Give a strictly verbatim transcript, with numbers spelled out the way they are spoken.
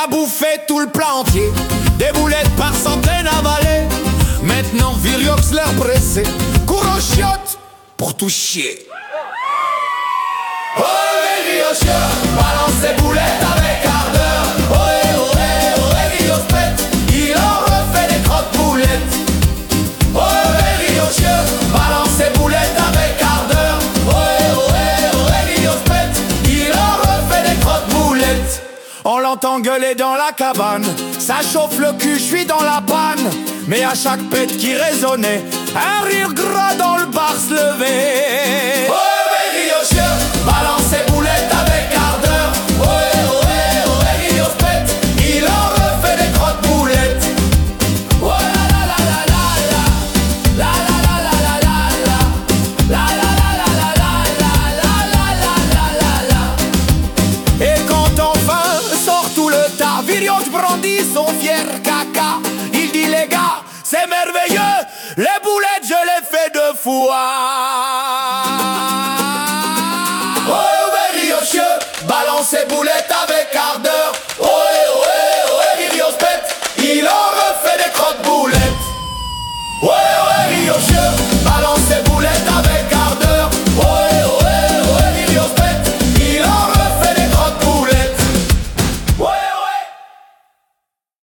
bouffé tout le plat entier. Des boulettes par centaines avalées. Maintenant Viriox l'air pressé court aux chiottes pour tout chier. Oh Viriox, balance ses boulettes avec ardeur. Ohé ohé ohé Viriox pète, il en refait des crottes-boulettes. Oh Viriox, balance ses boulettes avec ardeur. Ohé ohé ohé Viriox pète, il en refait des crottes-boulettes. On l'entend gueuler dans la cabane, ça chauffe le cul, je suis dans la panne. Mais à chaque pète qui résonnait, un rire gras dans le bar se levait. Oh Viriox, balance ses boulettes avec ardeur. Ohé ohé ohé Viriox pète, il en refait des crottes-boulettes. Oh la la la la la la, la la la la la la, la la la la la la, la la la la la. Et quand enfin sort tout le tas, Viriox brandit son fier caca. Il dit les gars, c'est merveilleux, les boulettes je les fais deux fois.